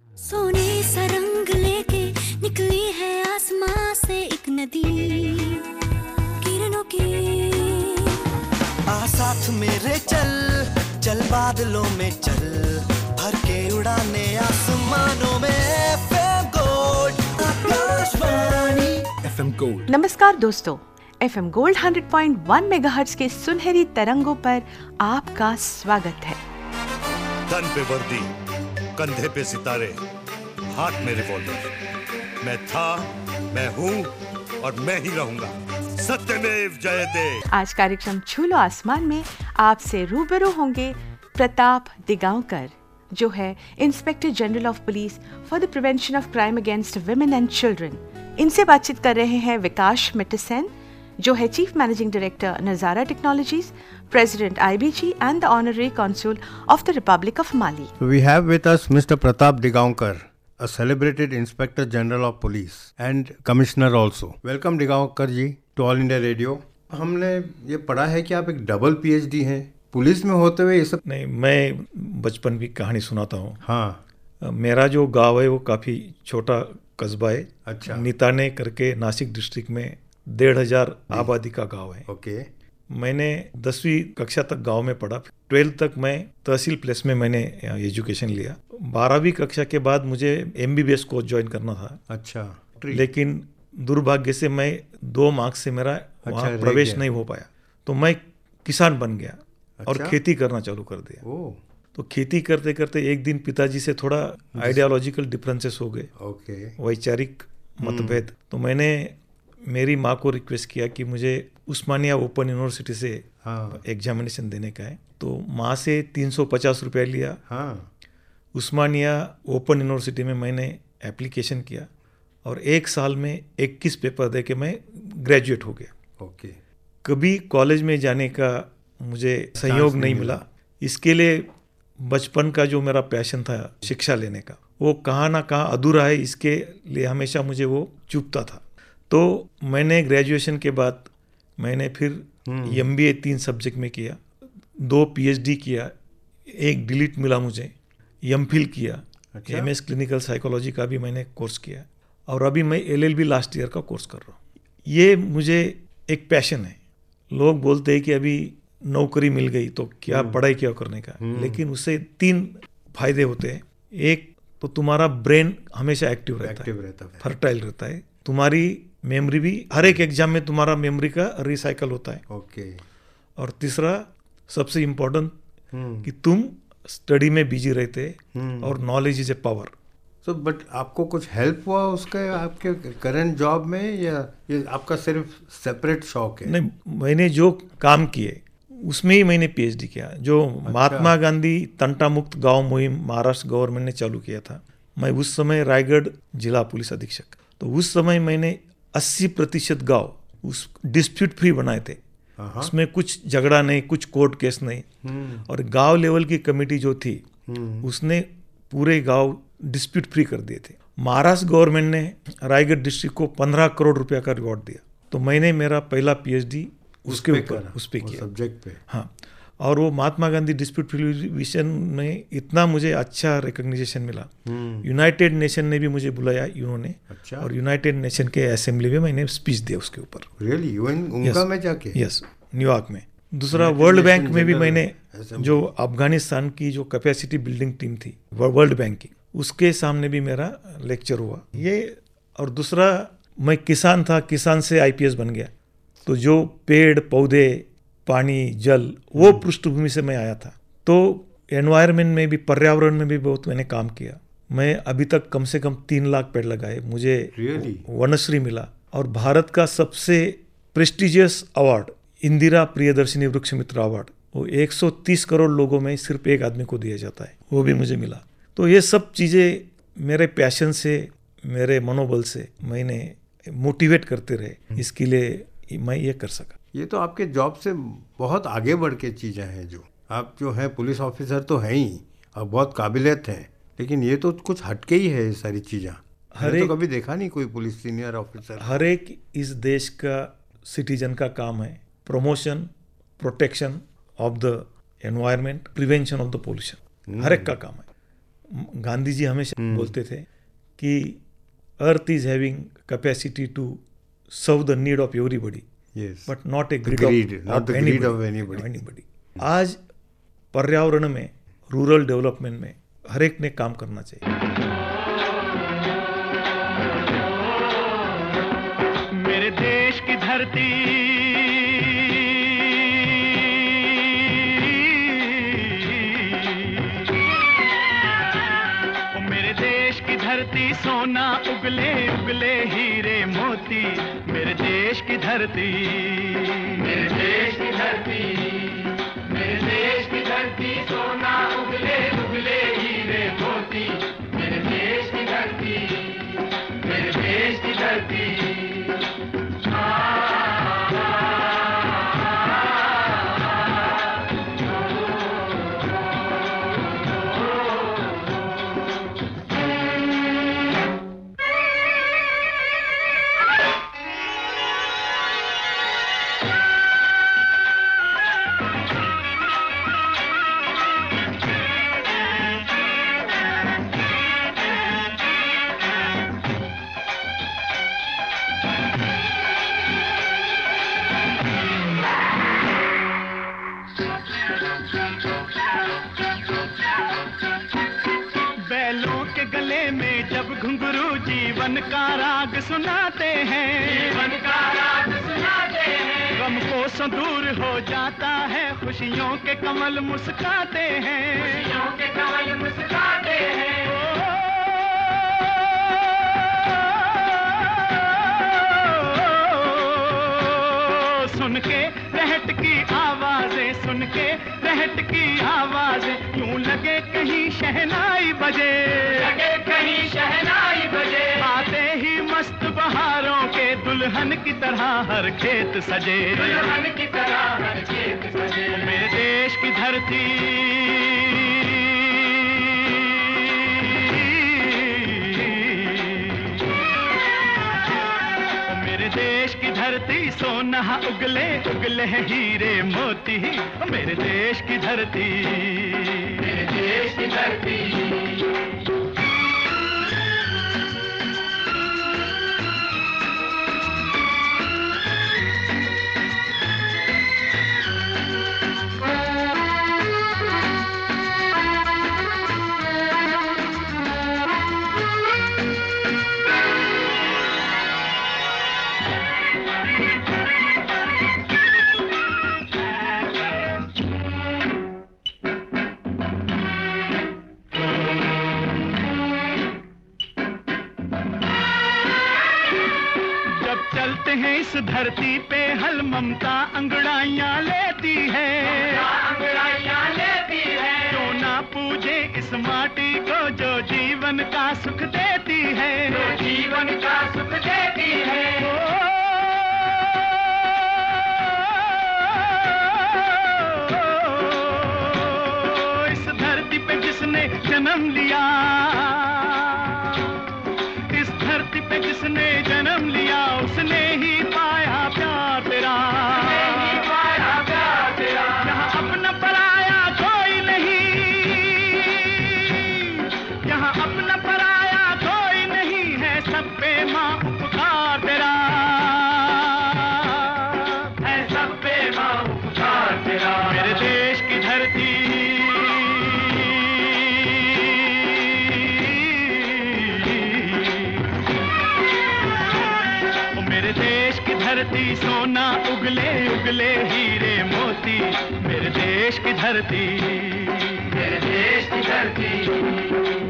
सोने सा रंग लेके निकली है आसमां से एक नदी, किरणों की। आ साथ मेरे चल चल बादलों में चल, भर के उड़ाने आसमानों में। FM गोल्ड आकाशवाणी FM गोल्ड। नमस्कार दोस्तों, FM गोल्ड 100.1 मेगाहर्ट्ज के सुनहरी तरंगों पर आपका स्वागत है। तन पे वर्दी, कंधे पे सितारे, हाथ में रिवॉल्वर। मैं था, मैं हूँ और मैं ही रहूंगा। सत्यमेव जयते। आज कार्यक्रम छू लो आसमान में आपसे रूबरू होंगे प्रताप दिगांवकर, जो है inspector general of police for the prevention of crime against women and children. इनसे बातचीत कर रहे हैं विकास मिट्टसेन, जो है chief managing director Nazara technologies, president IBG and the honorary consul of the Republic of Mali. So we have with us Mr. Pratap Digaonkar, a celebrated Inspector General of Police and Commissioner also. Welcome Digaonkar ji to All India Radio. हमने ये पढ़ा है कि आप एक double PhD हैं, police में होते हुए ये सब। नहीं, मैं बचपन की कहानी सुनाता हूँ। हाँ, मेरा जो गांव है वो काफ़ी छोटा कस्बा है। अच्छा। निताने करके नासिक डिस्ट्रिक्ट में 1,500 आबादी का गांव है। ओके। मैंने 10वीं कक्षा तक गांव में पढ़ा। 12th तक मैं तहसील प्लेस में मैंने एजुकेशन लिया। 12वीं कक्षा के बाद मुझे MBBS कोर्स ज्वाइन करना था। अच्छा। लेकिन दुर्भाग्य से मैं 2 मार्क्स से मेरा वहाँ प्रवेश नहीं हो पाया, तो मैं किसान बन गया। और खेती करना चालू कर दिया। तो खेती करते करते एक दिन पिताजी से थोड़ा आइडियोलॉजिकल डिफरेंसेस हो गए। ओके। वैचारिक मतभेद। तो मैंने मेरी माँ को रिक्वेस्ट किया कि मुझे उस्मानिया ओपन यूनिवर्सिटी से एग्जामिनेशन देने का है। तो माँ से 350 रुपया लिया। उस्मानिया ओपन यूनिवर्सिटी में मैंने एप्लीकेशन किया और 1 साल में 21 पेपर दे के मैं ग्रेजुएट हो गया। ओके। कभी कॉलेज में जाने का मुझे सहयोग नहीं मिला। इसके लिए बचपन का जो मेरा पैशन था शिक्षा लेने का, वो कहाँ ना कहाँ अधूरा है। इसके लिए हमेशा मुझे वो चुभता था। तो मैंने ग्रेजुएशन के बाद मैंने फिर MBA 3 सब्जेक्ट में किया, 2 PhD किया, 1 डिलीट मिला मुझे, MPhil किया। अच्छा। MS क्लिनिकल साइकोलॉजी का भी मैंने कोर्स किया और अभी मैं LLB लास्ट ईयर का कोर्स कर रहा हूँ। ये मुझे एक पैशन है। लोग बोलते हैं कि अभी नौकरी मिल गई तो क्या पढ़ाई क्या करने का, लेकिन उससे 3 फायदे होते हैं। एक तो तुम्हारा ब्रेन हमेशा एक्टिव रहता है, फर्टाइल रहता है। तुम्हारी मेमोरी भी, हर एक एग्जाम में तुम्हारा मेमोरी का रिसाइकल होता है। ओके। और तीसरा सबसे इम्पोर्टेंट कि तुम स्टडी में बिजी रहते और नॉलेज इज ए पावर। तो बट आपको कुछ हेल्प हुआ उसके आपके करंट जॉब में, या ये आपका सिर्फ सेपरेट शौक है? नहीं, मैंने जो काम किए उसमें ही मैंने PhD किया। जो महात्मा गांधी तंटा मुक्त गांव मुहिम महाराष्ट्र गवर्नमेंट ने चालू किया था, मैं उस समय रायगढ़ जिला पुलिस अधीक्षक, तो उस समय मैंने 80% गांव उस डिस्प्यूट फ्री बनाए थे। उसमें कुछ झगड़ा नहीं, कुछ कोर्ट केस नहीं। और गांव लेवल की कमेटी जो थी उसने पूरे गांव डिस्प्यूट फ्री कर दिए थे। महाराष्ट्र गवर्नमेंट ने रायगढ़ डिस्ट्रिक्ट को 15 करोड़ रुपया का रिवॉर्ड दिया। तो मैंने मेरा पहला PhD उसके ऊपर उस पे किया, सब्जेक्ट पे। हाँ। और वो महात्मा गांधी डिस्प्यूट रिजोल्यूशन में इतना मुझे अच्छा रिकग्निशन मिला। यूनाइटेड नेशन ने भी मुझे बुलाया उन्होंने। अच्छा। और यूनाइटेड नेशन के असेंबली में मैंने स्पीच दिया उसके ऊपर। रियली? उनका में जाके? यस, न्यूयॉर्क में। दूसरा वर्ल्ड बैंक में भी मैंने, जो अफगानिस्तान की जो कैपेसिटी बिल्डिंग टीम थी वर्ल्ड बैंक की, उसके सामने भी मेरा लेक्चर हुआ ये। और दूसरा, मैं किसान था, किसान से IPS बन गया। तो जो पेड़ पौधे, पानी, जल, वो पृष्ठभूमि से मैं आया था। तो एनवायरनमेंट में भी, पर्यावरण में भी बहुत मैंने काम किया। मैं अभी तक कम से कम 3 लाख पेड़ लगाए। मुझे वनश्री मिला। और भारत का सबसे प्रेस्टिजियस अवार्ड इंदिरा प्रियदर्शिनी वृक्ष मित्र अवार्ड, वो 130 करोड़ लोगों में सिर्फ एक आदमी को दिया जाता है, वो भी मुझे मिला। तो ये सब चीज़ें मेरे पैशन से, मेरे मनोबल से मैंने मोटिवेट करते रहे, इसके लिए मैं ये कर सका। ये तो आपके जॉब से बहुत आगे बढ़ के चीज़ें हैं। जो आप जो है पुलिस ऑफिसर तो हैं ही और बहुत काबिलियत हैं, लेकिन ये तो कुछ हटके ही है ये सारी चीज़ें। मैंने तो कभी देखा नहीं कोई पुलिस सीनियर ऑफिसर। हर एक इस देश का सिटीजन का काम है promotion, protection of the environment, prevention of the pollution. हर एक का काम है। गांधी जी हमेशा बोलते थे कि earth is having capacity to serve the need of everybody, but not a greed of anybody. आज पर्यावरण में, रूरल डेवलपमेंट में हर एक ने काम करना चाहिए। मेरे देश की धरती, मेरे देश की धरती सोना उगले उगले हीरे मोती, मेरे देश की धरती, मेरे देश की धरती, मेरे देश की धरती सोना उगले उगले हीरे मोती, मेरे देश की धरती, मेरे देश की धरती। जीवन का राग सुनाते हैं, जीवन का राग सुनाते हैं, गम को दूर हो जाता है, खुशियों के कमल मुस्काते हैं, खुशियों के कमल मुस्काते हैं। सुन के रहट की आवाजें, सुन के रहट की आवाजें, यूं लगे कहीं शहनाई बजे, लगे कहीं शहनाई बजे। आते ही मस्त बहारों के दुल्हन की तरह हर खेत सजे, दुल्हन की तरह हर खेत सजे। मेरे देश की धरती, मेरे देश की धरती सोना उगले उगले हीरे मोती, मेरे देश की धरती, मेरे देश की धरती। इस धरती पे हल ममता अंगड़ाइयां लेती है, अंगड़ाइयां लेती है। क्यों ना पूजे इस माटी को जो जीवन का सुख देती है, जो जीवन का सुख देती है। इस धरती पे जिसने जन्म लिया, इस धरती पे जिसने जन्म लिया, उसने ही पाया प्यार तेरा, पाया प्यार तेरा। यहाँ अपना पराया कोई नहीं, यहाँ अपना पराया कोई नहीं है, सब पे माँ उपकार तेरा है, सब पे माँ उपकार तेरा। मेरे देश की धरती, धरती सोना उगले उगले हीरे मोती, मेरे देश की धरती, मेरे देश की धरती।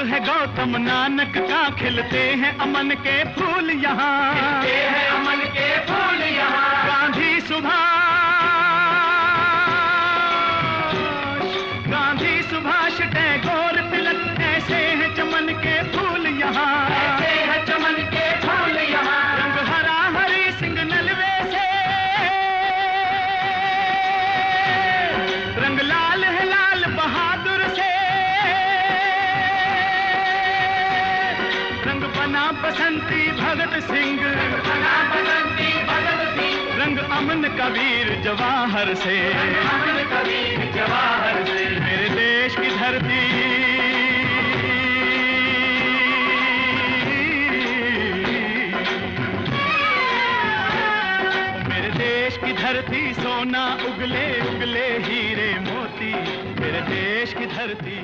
है गौतम नानक का, खिलते हैं अमन के फूल यहाँ, खिलते हैं अमन के फूल यहाँ। गांधी सुभाष टैगोर तिलक, ऐसे हैं चमन के फूल यहाँ, ऐसे हैं चमन के फूल यहाँ। रंग हरा हरी सिंह नलवे से, रंग लाल है लाल बहादुर से, रंग बना बसंती भगत सिंह, बना बसंती भगत सिंह। रंग अमन कबीर जवाहर से, अमन कबीर जवाहर से। मेरे देश की धरती, मेरे देश की धरती सोना उगले उगले हीरे मोती, मेरे देश की धरती।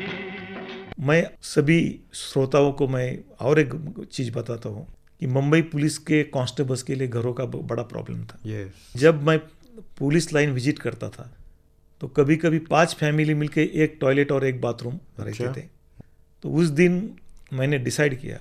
मैं सभी श्रोताओं को मैं और एक चीज़ बताता हूँ कि मुंबई पुलिस के कांस्टेबल्स के लिए घरों का बड़ा प्रॉब्लम था। जब मैं पुलिस लाइन विजिट करता था तो कभी कभी 5 फैमिली मिलके एक टॉयलेट और एक बाथरूम रहते थे। तो उस दिन मैंने डिसाइड किया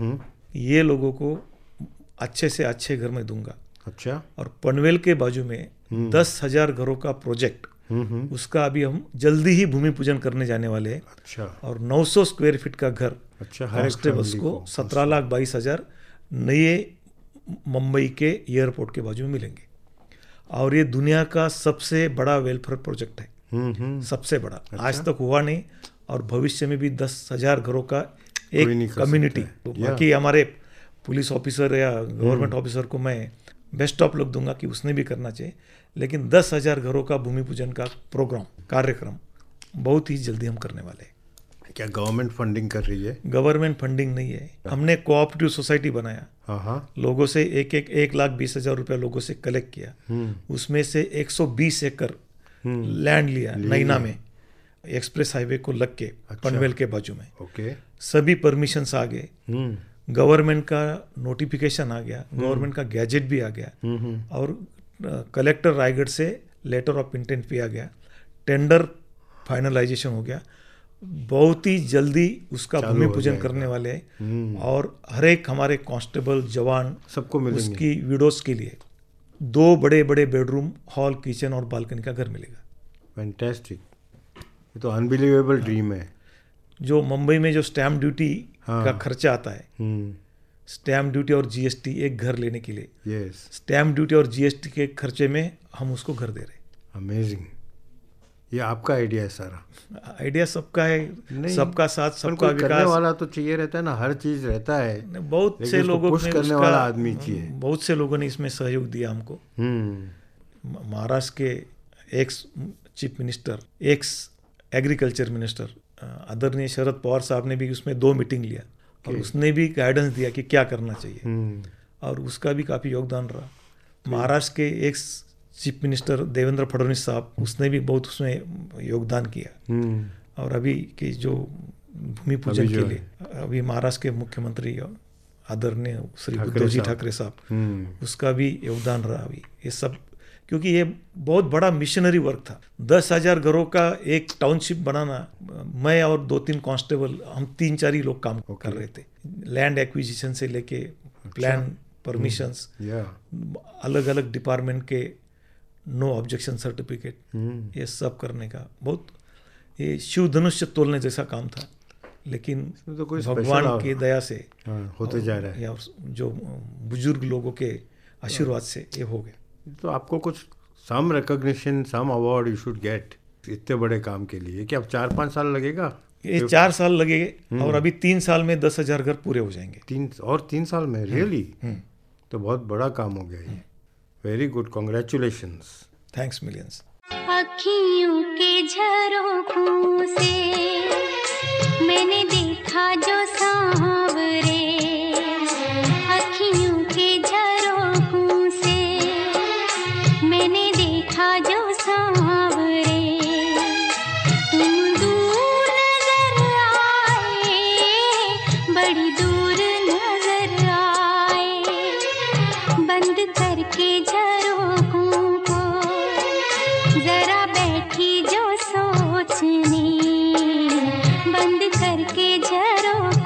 ये लोगों को अच्छे से अच्छे घर में दूंगा। अच्छा। और पनवेल के बाजू में 10,000 घरों का प्रोजेक्ट, उसका अभी हम जल्दी ही भूमि पूजन करने जाने वाले हैं। अच्छा। और 900 स्क्वायर फीट का घर कांस्टेबल्स को 17,22,000 नए मुंबई के एयरपोर्ट के बाजू में मिलेंगे। और ये दुनिया का सबसे बड़ा वेलफेयर प्रोजेक्ट है, सबसे बड़ा। आज तक हुआ नहीं और भविष्य में भी 10,000 घरों का एक कम्युनिटी। तो बाकी हमारे पुलिस ऑफिसर या गवर्नमेंट ऑफिसर को मैं बेस्ट ऑफ लक दूंगा कि उसने भी करना चाहिए। लेकिन 10,000 घरों का भूमि पूजन का प्रोग्राम, कार्यक्रम बहुत ही जल्दी हम करने वाले हैं। क्या गवर्नमेंट फंडिंग कर रही है? गवर्नमेंट फंडिंग नहीं है, हमने कोऑपरेटिव सोसाइटी बनाया। लोगों से 1,20,000 रुपया लोगों से कलेक्ट किया। उसमें से 120 एकड़ लैंड लिया नैना में, एक्सप्रेस हाईवे को लग के। पनवेल के बाजू में। सभी परमिशंस आ गए, गवर्नमेंट का नोटिफिकेशन आ गया, गवर्नमेंट का गैजेट भी आ गया और कलेक्टर रायगढ़ से लेटर ऑफ इंटेंट भी आ गया, टेंडर फाइनलाइजेशन हो गया। बहुत ही जल्दी उसका भूमि पूजन करने वाले हैं और हर एक हमारे कांस्टेबल जवान सबको मिलेंगे। उसकी विडोज के लिए 2 बड़े बड़े बेडरूम, हॉल, किचन और बालकनी का घर मिलेगा। फैंटास्टिक, ये तो अनबिलीवेबल ड्रीम है। जो मुंबई में जो स्टैम्प ड्यूटी का खर्चा आता है, स्टैम्प ड्यूटी और जीएसटी एक घर लेने के लिए, स्टैम्प ड्यूटी और जीएसटी के खर्चे में हम उसको घर दे रहे हैं। अमेजिंग, ये आपका आइडिया है सारा? आइडिया सबका है, सबका साथ सबका विकास। करने वाला तो चाहिए रहता है ना, हर चीज रहता है। बहुत से लोगों ने करने वाला आदमी चाहिए। बहुत से लोगों ने इसमें सहयोग दिया हमको। महाराष्ट्र के ex chief minister, ex agriculture minister आदरणीय शरद पवार साहब ने भी उसमें 2 मीटिंग लिया और उसने भी गाइडेंस दिया कि क्या करना चाहिए और उसका भी काफ़ी योगदान रहा। महाराष्ट्र के ex chief minister Devendra Fadnavis साहब, उसने भी बहुत उसमें योगदान किया। और अभी की जो भूमि पूजन के लिए अभी महाराष्ट्र के मुख्यमंत्री आदरणीय श्री उद्धव ठाकरे साहब, उसका भी योगदान रहा। अभी ये सब क्योंकि ये बहुत बड़ा मिशनरी वर्क था। 10,000 घरों का एक टाउनशिप बनाना, मैं और 2-3 कांस्टेबल, हम 3-4 ही लोग काम कर रहे थे। लैंड एक्विजिशन से लेके प्लान, परमिशंस, अलग अलग डिपार्टमेंट के नो ऑब्जेक्शन सर्टिफिकेट, ये सब करने का बहुत, ये शिव धनुष्य तोलने जैसा काम था। लेकिन तो भगवान की दया से होते जा रहा है, या जो बुजुर्ग लोगों के आशीर्वाद से ये हो गया। तो आपको कुछ some recognition, some award you should get इतने बड़े काम के लिए। क्या 4-5 साल लगेगा? ये 4 साल लगेंगे और अभी 3 साल में 10,000 घर पूरे हो जाएंगे। 3 साल में? रियली? तो बहुत बड़ा काम हो गया ये। Very good, congratulations. Thanks millions. अखियों के झरोखों से मैंने देखा जो सांवरे, अखियों के झरोखों से मैंने देखा जो सांवरे। तुम दूर नजर आए, बड़ी दूर नजर आए, बंद करके झरोखों को जरा बैठी जो सोचने, बंद करके झरोखों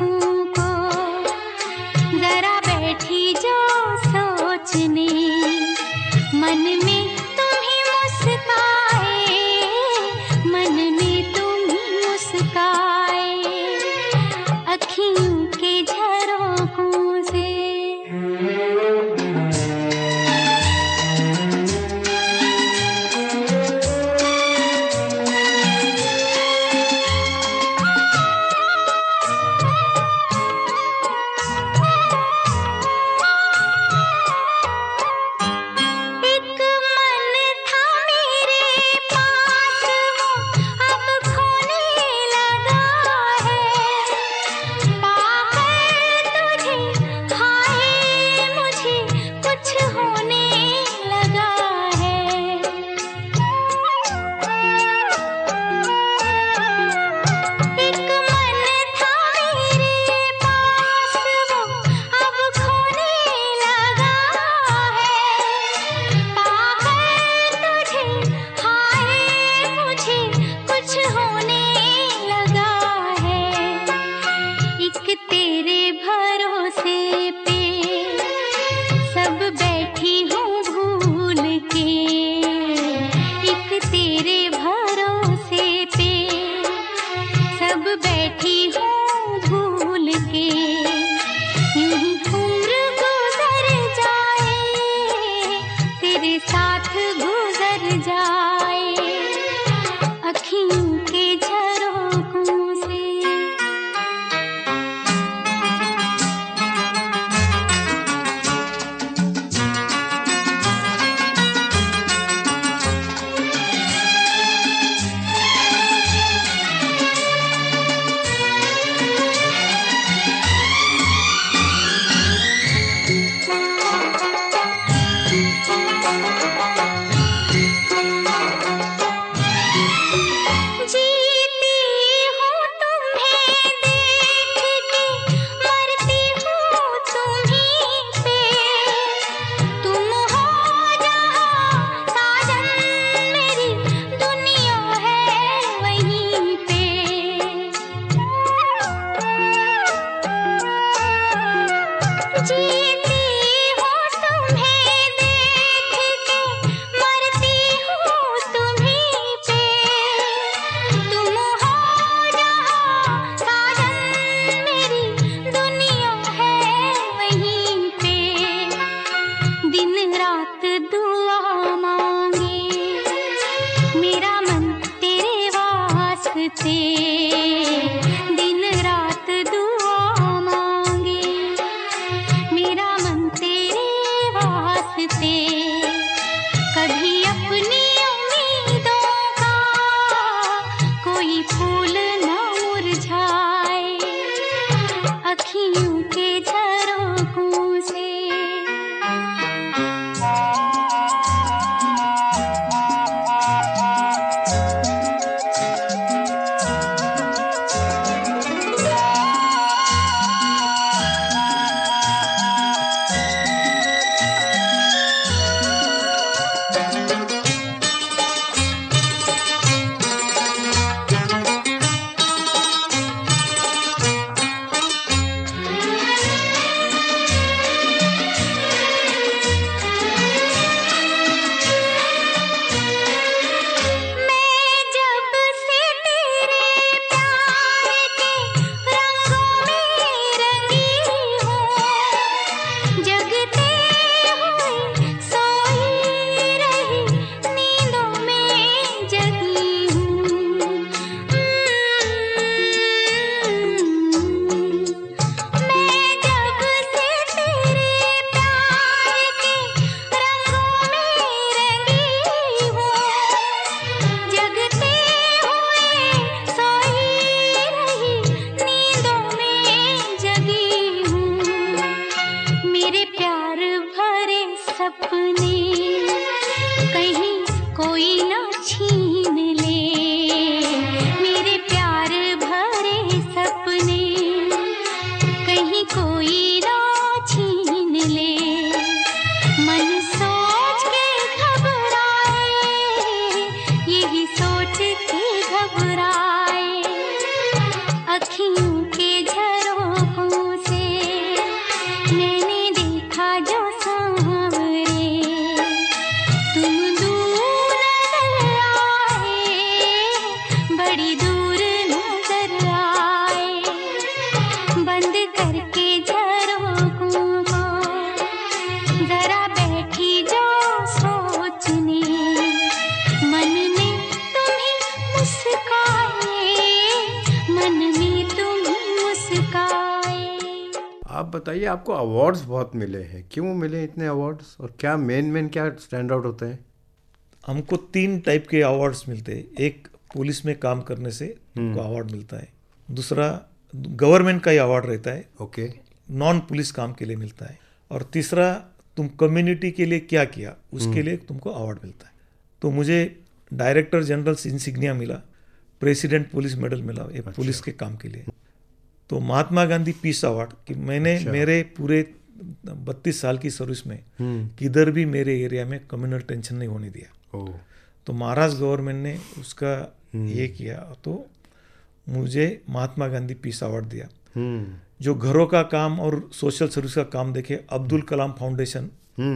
आप बताइए, आपको अवार्ड्स बहुत मिले हैं, क्यों मिले इतने अवार्ड्स, और क्या मेन क्या स्टैंड आउट होते हैं? हमको 3 टाइप के अवार्ड्स मिलते हैं। एक पुलिस में काम करने से हमको अवार्ड मिलता है, दूसरा गवर्नमेंट का ही अवार्ड रहता है, ओके, नॉन पुलिस काम के लिए मिलता है, और तीसरा तुम कम्युनिटी के लिए क्या किया उसके लिए तुमको अवार्ड मिलता है। तो मुझे डायरेक्टर जनरल इंसिग्निया मिला, प्रेसिडेंट पुलिस मेडल मिला, ये पुलिस के काम के लिए। तो महात्मा गांधी पीस अवार्ड कि मैंने मेरे पूरे 32 साल की सर्विस में किधर भी मेरे एरिया में कम्युनल टेंशन नहीं होने दिया। तो महाराष्ट्र गवर्नमेंट ने उसका ये किया, तो मुझे महात्मा गांधी पीस अवार्ड दिया। जो घरों का काम और सोशल सर्विस का काम देखे, अब्दुल कलाम फाउंडेशन,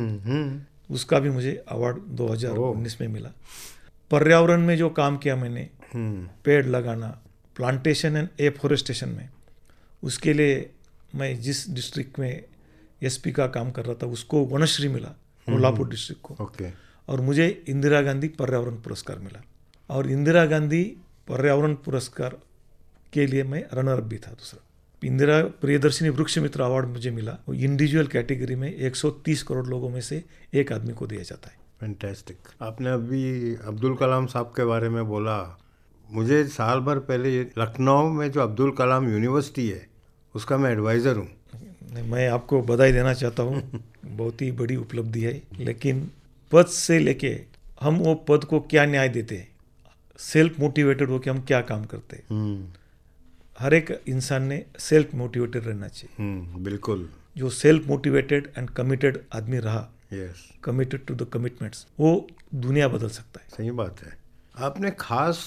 उसका भी मुझे अवार्ड 2019 में मिला। पर्यावरण में जो काम किया मैंने, पेड़ लगाना, प्लांटेशन एंड एफोरेस्टेशन में, उसके लिए मैं जिस डिस्ट्रिक्ट में एसपी का काम कर रहा था उसको वनश्री मिला, कोल्हापुर डिस्ट्रिक्ट को। और मुझे इंदिरा गांधी पर्यावरण पुरस्कार मिला, और इंदिरा गांधी पर्यावरण पुरस्कार के लिए मैं रनर अप भी था। दूसरा इंदिरा प्रियदर्शिनी वृक्ष मित्र अवार्ड मुझे मिला, वो इंडिविजुअल कैटेगरी में 130 करोड़ लोगों में से एक आदमी को दिया जाता है। फैंटास्टिक। आपने अभी अब्दुल कलाम साहब के बारे में बोला, मुझे साल भर पहले लखनऊ में जो अब्दुल कलाम यूनिवर्सिटी है उसका मैं एडवाइज़र हूँ। मैं आपको बधाई देना चाहता हूँ, बहुत ही बड़ी उपलब्धि है। लेकिन पद से लेके हम वो पद को क्या न्याय देते हैं, सेल्फ मोटिवेटेड होकर हम क्या काम करते हैं। हर एक इंसान ने सेल्फ मोटिवेटेड रहना चाहिए। बिल्कुल। जो सेल्फ मोटिवेटेड एंड कमिटेड आदमी रहा, कमिटेड टू द कमिटमेंट्स, वो दुनिया बदल सकता है। सही बात है। आपने खास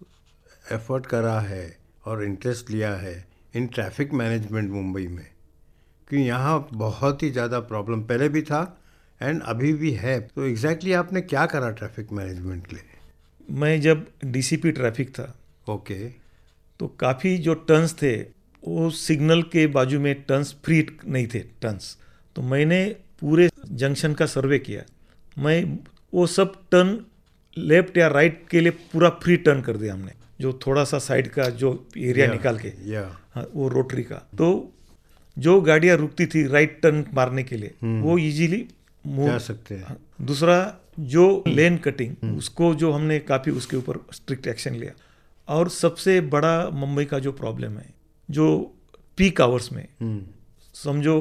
एफर्ट करा है और इंटरेस्ट लिया है इन ट्रैफिक मैनेजमेंट मुंबई में, क्योंकि यहाँ बहुत ही ज़्यादा प्रॉब्लम पहले भी था एंड अभी भी है। तो एग्जैक्टली आपने क्या करा ट्रैफिक मैनेजमेंट के लिए? मैं जब डीसीपी ट्रैफिक था, ओके, तो काफ़ी जो टर्न्स थे वो सिग्नल के बाजू में टर्न्स फ्री नहीं थे टर्न्स। तो मैंने पूरे जंक्शन का सर्वे किया, मैं वो सब टर्न लेफ्ट या राइट के लिए पूरा फ्री टर्न कर दिया हमने। जो थोड़ा सा साइड का जो एरिया निकाल के, हाँ, वो रोटरी का, तो जो गाड़ियाँ रुकती थी राइट टर्न मारने के लिए वो इजीली मूव जा सकते हैं। दूसरा जो लेन कटिंग, उसको जो हमने काफ़ी उसके ऊपर स्ट्रिक्ट एक्शन लिया। और सबसे बड़ा मुंबई का जो प्रॉब्लम है, जो पीक आवर्स में, समझो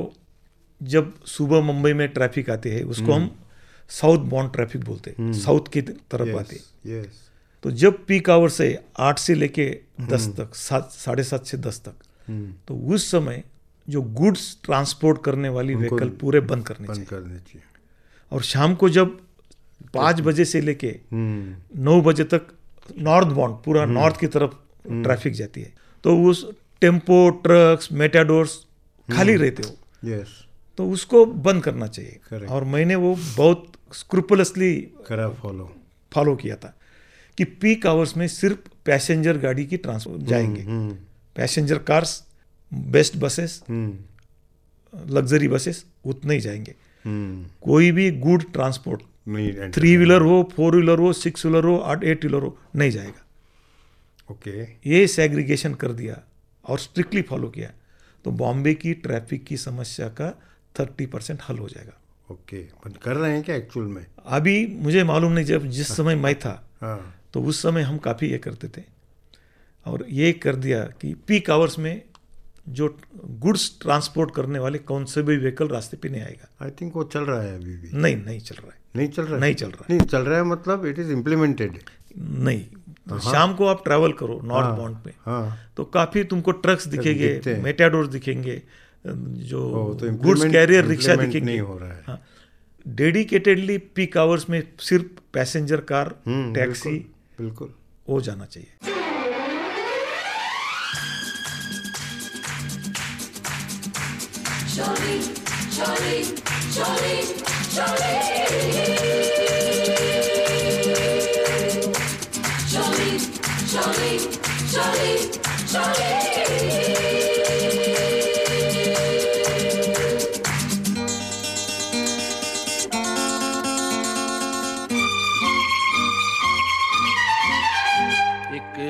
जब सुबह मुंबई में ट्रैफिक आती है उसको हम साउथ बाउंड ट्रैफिक बोलते हैं, साउथ की तरफ आती है। तो जब पीक आवर से 8 से लेके 10 तक, 7:30 से 10 तक, तो उस समय जो गुड्स ट्रांसपोर्ट करने वाली व्हीकल पूरे बंद करने चाहिए। और शाम को जब 5 बजे से लेके 9 बजे तक नॉर्थ बाउंड, पूरा नॉर्थ की तरफ ट्रैफिक जाती है, तो उस टेम्पो, ट्रक्स, मेटाडोर्स खाली रहते हो, तो उसको बंद करना चाहिए। और मैंने वो बहुत स्क्रूपुलसली फॉलो किया था कि पीक आवर्स में सिर्फ पैसेंजर गाड़ी की ट्रांसपोर्ट जाएंगे, passenger cars, best buses, luxury buses उतने ही जाएंगे। कोई भी गुड ट्रांसपोर्ट 3 व्हीलर हो, 4 व्हीलर हो, 6 व्हीलर हो, 8 व्हीलर हो, नहीं जाएगा। ओके, ये सेग्रीगेशन कर दिया और स्ट्रिक्टली फॉलो किया, तो बॉम्बे की ट्रैफिक की समस्या का 30% हल हो जाएगा। ओके, कर रहे हैं क्या एक्चुअल में? अभी मुझे मालूम नहीं, जब जिस समय मैं था तो उस समय हम काफ़ी ये करते थे, और ये कर दिया कि पीक आवर्स में जो गुड्स ट्रांसपोर्ट करने वाले कौन से भी व्हीकल रास्ते पे नहीं आएगा। आई थिंक वो चल रहा है अभी भी। नहीं चल रहा है मतलब इट इज इम्प्लीमेंटेड नहीं। तो शाम को आप ट्रैवल करो नॉर्थ बाउंड पे, तो काफ़ी तुमको ट्रक्स दिखेंगे, मेटाडोर दिखेंगे, जो गुड्स कैरियर रिक्शा दिखेंगे। नहीं हो रहा है। डेडिकेटेडली पीक आवर्स में सिर्फ पैसेंजर कार, टैक्सी बिल्कुल हो जाना चाहिए।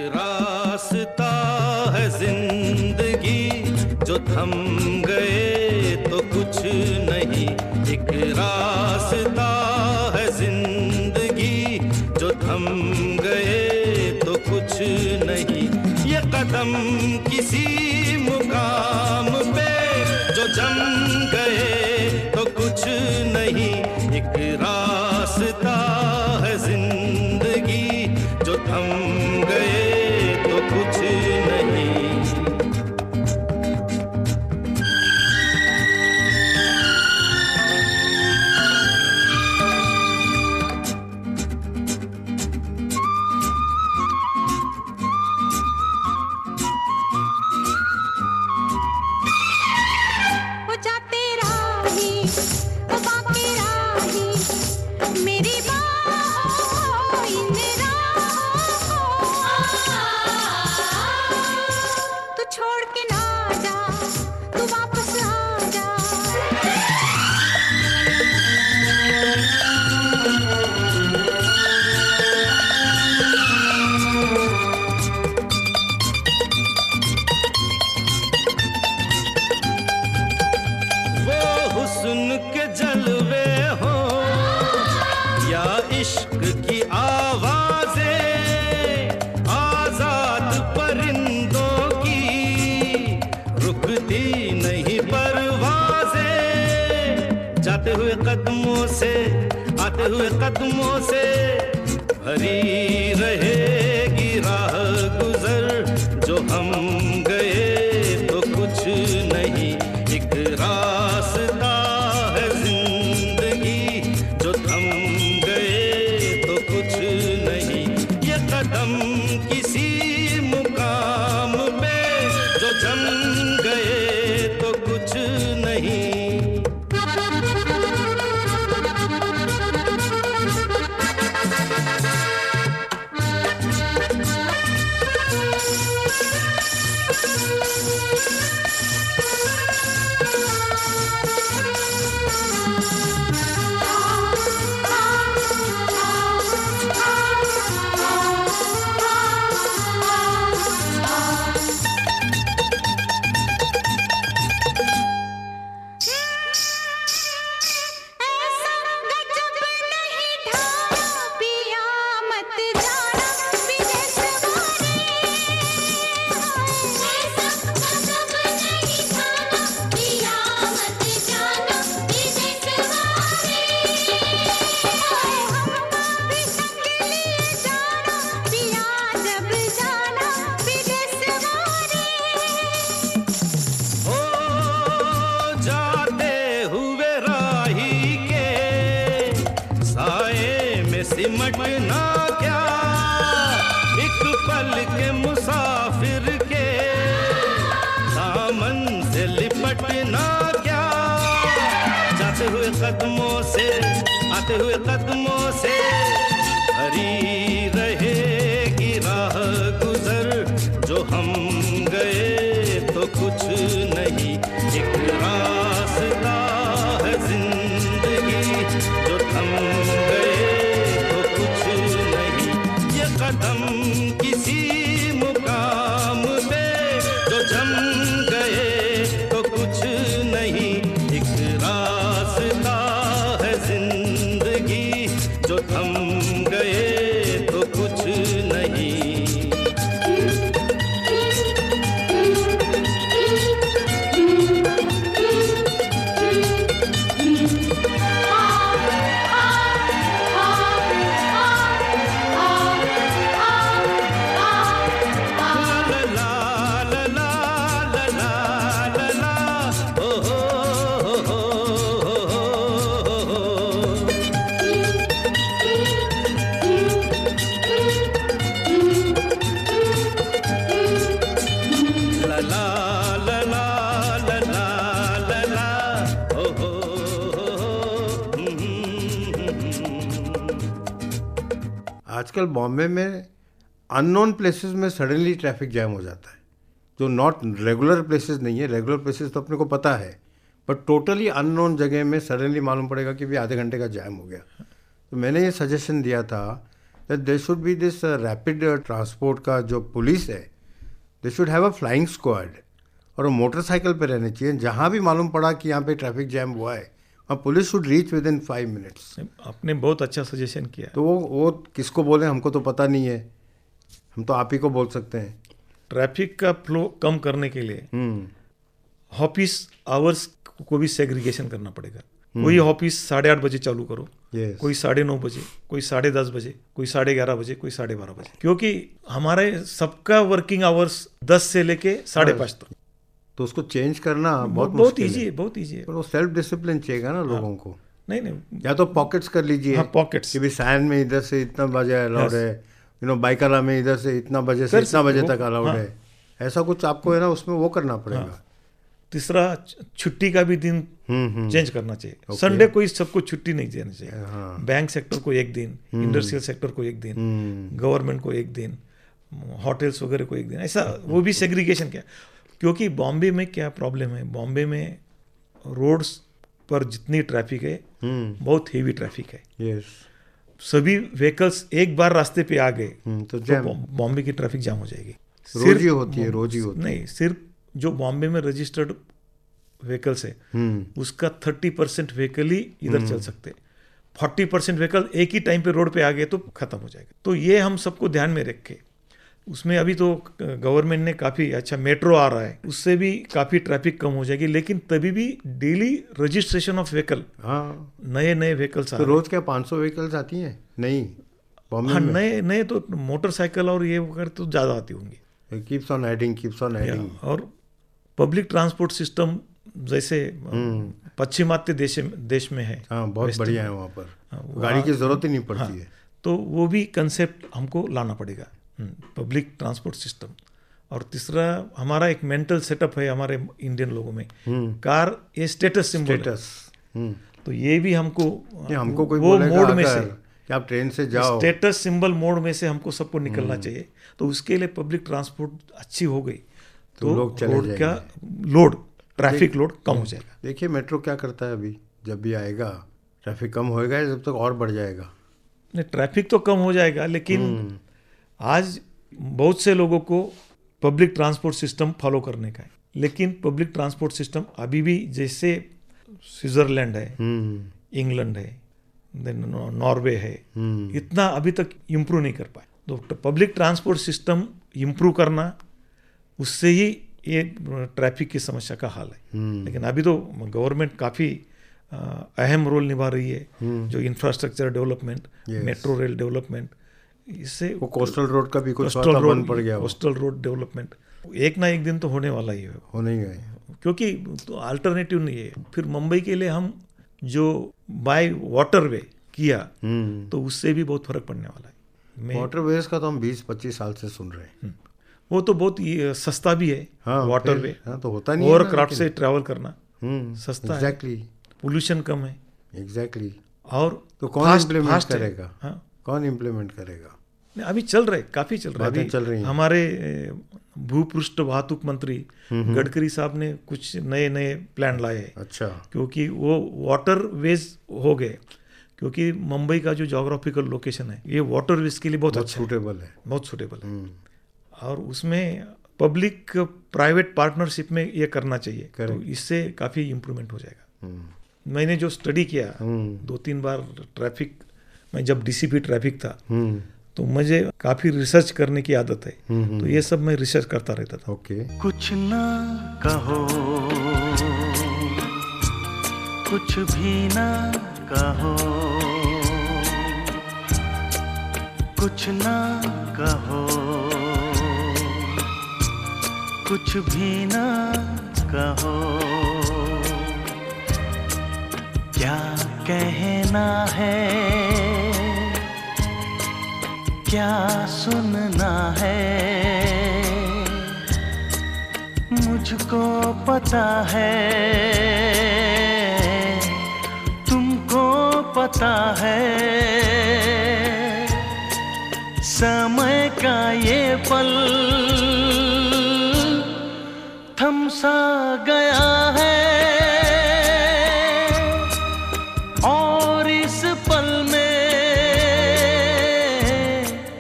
रास्ता है जिंदगी जो थम गए कुछ नहीं, एक रास्ता है जिंदगी, जो थम गए तो कुछ नहीं, ये कदम किसी मुकाम पे जो जम गए तो कुछ नहीं, एक रास्ता है जिंदगी, जो थम गए तो कुछ नहीं। आते हुए कदमों से भरी रहेगी राह गुजर, जो हम गए तो कुछ नहीं, एक रास्ता है जिंदगी, जो थम गए तो कुछ नहीं, ये कदम किसी मुकाम पे जो जम गए तो कुछ नहीं। सिमटना क्या एक पल के मुसाफिर के दामन से लिपटना क्या, जाते हुए कदमों से आते हुए कदमों से भरी रहेगी राह गुजर, जो हम गए तो कुछ नहीं, एक रास्ता है जिंदगी, जो थम गए कदम किसी मुकाम पे जो जम गए तो कुछ नहीं, एक रास्ता है जिंदगी, जो थम गए तो कुछ नहीं। आजकल बॉम्बे में अननोन प्लेसेस में सडनली ट्रैफिक जैम हो जाता है, जो नॉट रेगुलर प्लेसेस नहीं है। रेगुलर प्लेसेस तो अपने को पता है, बट टोटली अननोन जगह में सडनली मालूम पड़ेगा कि भी आधे घंटे का जैम हो गया। तो मैंने ये सजेशन दिया था that there should be this rapid transport का जो पुलिस है, they should have a flying squad, और वो मोटरसाइकिल पे रहने चाहिए। जहाँ भी मालूम पड़ा कि यहाँ पे ट्रैफिक जैम हुआ है, वहाँ police should reach within 5 minutes. आपने बहुत अच्छा सजेशन किया। तो वो किसको बोले हमको तो पता नहीं है, हम तो आप ही को बोल सकते हैं। ट्रैफिक का फ्लो कम करने के लिए ऑफिस आवर्स को भी सेग्रीगेशन करना पड़ेगा। कोई ऑफिस 8:30 बजे चालू करो, कोई 9:30 बजे, कोई 10:30 बजे, कोई 11:30 बजे, कोई 12:30 बजे, क्योंकि हमारे सबका वर्किंग आवर्स 10 से लेके 5:30 तक। तो उसको चेंज करना बहुत ईजी है, बहुत ईजी है। पर वो सेल्फ डिसिप्लिन चाहिए ना लोगों को। नहीं, या तो पॉकेट्स कर लीजिए। हाँ, पॉकेट्स कि भी सैन में इधर से इतना बजे अलाउड है, बाइकाला में इधर से इतना बजे से इतना बजे तक अलाउड है। ऐसा कुछ आपको है ना, उसमें वो करना पड़ेगा। तीसरा, छुट्टी का भी दिन चेंज करना चाहिए। संडे कोई सबको छुट्टी नहीं देनी चाहिए। बैंक सेक्टर को 1 दिन, इंडस्ट्रियल सेक्टर को 1 दिन, गवर्नमेंट को 1 दिन, होटल्स वगैरह को 1 दिन, ऐसा वो भी सेग्रीगेशन किया। क्योंकि बॉम्बे में क्या प्रॉब्लम है, बॉम्बे में रोड्स पर जितनी ट्रैफिक है बहुत हेवी ट्रैफिक है। सभी व्हीकल्स एक बार रास्ते पे आ गए तो बॉम्बे की ट्रैफिक जाम हो जाएगी। रोज ही होती है। नहीं, सिर्फ जो बॉम्बे में रजिस्टर्ड व्हीकल्स है उसका 30% व्हीकल ही इधर चल सकते हैं। 40% व्हीकल एक ही टाइम पे रोड पे आ गए तो खत्म हो जाएगा। तो ये हम सबको ध्यान में रख के, उसमें अभी तो गवर्नमेंट ने काफ़ी अच्छा मेट्रो आ रहा है, उससे भी काफ़ी ट्रैफिक कम हो जाएगी। लेकिन तभी भी डेली रजिस्ट्रेशन ऑफ व्हीकल, नए व्हीकल्स तो रोज क्या 500 व्हीकल्स आती हैं? नहीं, हाँ, नए तो मोटरसाइकिल और ये वगैरह तो ज़्यादा आती होंगी। Keeps on adding. और पब्लिक ट्रांसपोर्ट सिस्टम जैसे पश्चिमात्य देश में है, बहुत बढ़िया है। वहाँ पर गाड़ी की जरूरत ही नहीं पड़ती है। तो वो भी कंसेप्ट हमको लाना पड़ेगा, पब्लिक ट्रांसपोर्ट सिस्टम। और तीसरा, हमारा एक मेंटल सेटअप है हमारे इंडियन लोगों में, कार ये स्टेटस सिंबल है। तो ये भी हमको कोई वो मोड में से कि आप ट्रेन से जाओ, स्टेटस सिंबल मोड में से हमको सबको निकलना चाहिए। तो उसके लिए पब्लिक ट्रांसपोर्ट अच्छी हो गई तो रोड का लोड, ट्रैफिक लोड कम हो जाएगा। देखिए मेट्रो क्या करता है, अभी जब भी आएगा ट्रैफिक कम होएगा, जब तक और बढ़ जाएगा। नहीं, ट्रैफिक तो कम हो जाएगा, लेकिन आज बहुत से लोगों को पब्लिक ट्रांसपोर्ट सिस्टम फॉलो करने का है। लेकिन पब्लिक ट्रांसपोर्ट सिस्टम अभी भी जैसे स्विट्जरलैंड है, इंग्लैंड है, नॉर्वे है, इतना अभी तक इम्प्रूव नहीं कर पाए। तो पब्लिक ट्रांसपोर्ट सिस्टम इम्प्रूव करना, उससे ही ये ट्रैफिक की समस्या का हल है। लेकिन अभी तो गवर्नमेंट काफ़ी अहम रोल निभा रही है, जो infrastructure development, metro rail development, इससे वो कोस्टल रोड का भी कुछ बंद पड़ गया। कोस्टल रोड डेवलपमेंट एक ना एक दिन तो होने वाला ही है, होने ही है, क्योंकि तो अल्टरनेटिव नहीं है। फिर मुंबई के लिए हम जो बाय वाटरवे किया तो उससे भी बहुत फर्क पड़ने वाला है। वाटरवेज का तो हम 20-25 साल से सुन रहे हैं। वो तो बहुत सस्ता भी है, वाटरवे। तो होता नहीं, ओवरक्राफ्ट से ट्रैवल करना सस्ता है, पोल्यूशन कम है। एग्जैक्टली। और तो कौन इम्प्लीमेंट करेगा? कौन इम्प्लीमेंट करेगा? अभी चल रहे, काफी चल रहा है, चल रही हैं। हमारे भूपृष्ठ वाहतुक मंत्री गडकरी साहब ने कुछ नए प्लान लाए हैं। अच्छा। क्योंकि वो वाटरवेज हो गए, क्योंकि मुंबई का जो जोग्राफिकल लोकेशन है ये वाटरवेज के लिए बहुत अच्छा सूटेबल है, बहुत सूटेबल है। और उसमें पब्लिक प्राइवेट पार्टनरशिप में ये करना चाहिए, तो इससे काफ़ी इम्प्रूवमेंट हो जाएगा। मैंने जो स्टडी किया 2-3 बार ट्रैफिक में, जब डीसीपी ट्रैफिक था तो मुझे काफ़ी रिसर्च करने की आदत है, तो ये सब मैं रिसर्च करता रहता था। कुछ ना कहो, कुछ भी ना कहो, कुछ ना कहो, कुछ भी ना कहो, क्या कहना है, क्या सुनना है, मुझको पता है, तुमको पता है, समय का ये पल थम सा गया है, और इस पल में